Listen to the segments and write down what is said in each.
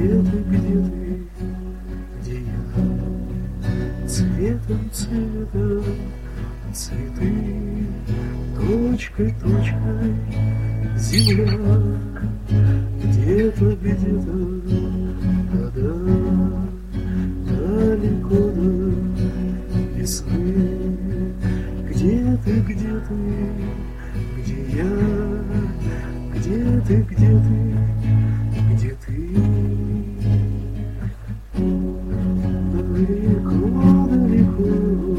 где я? Цветом, цветом, цветы, точкой, точкой, земля. Где-то, где-то, года, далеко до весны. Где ты, где ты, где я? Где ты, где ты, где ты? Далеко, далеко.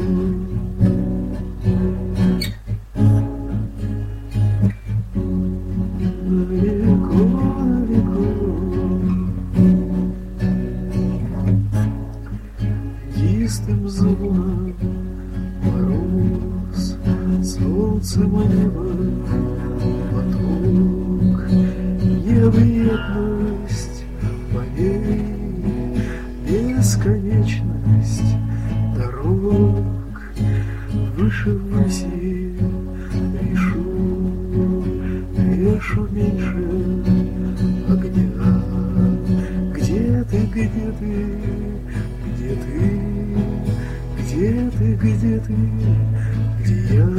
Чистым звоном мороз, солнцем небо, поток, необъятность полей, бесконечность дорог, выше ввыси решу меньше огня. Где ты, где ты, где ты? Где ты, где ты, где я?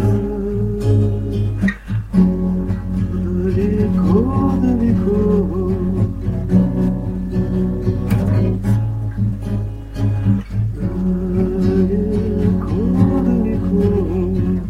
Далеко, далеко. Далеко, далеко.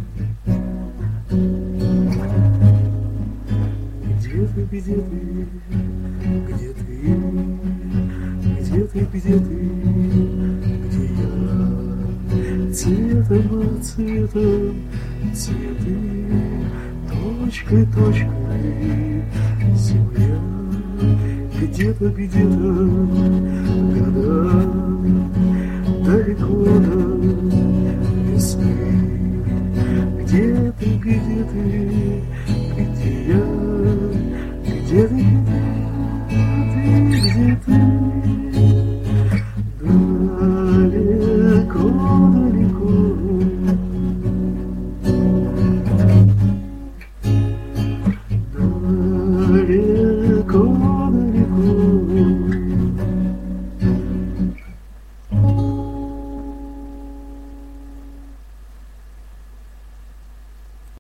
Где ты, где ты, где ты? Где ты, где ты, где я? Цветом, цветом, цветы, точкой, точкой, земля. Где-то, где-то, года, далеко до весны. Где ты, где ты, где я? Где ты?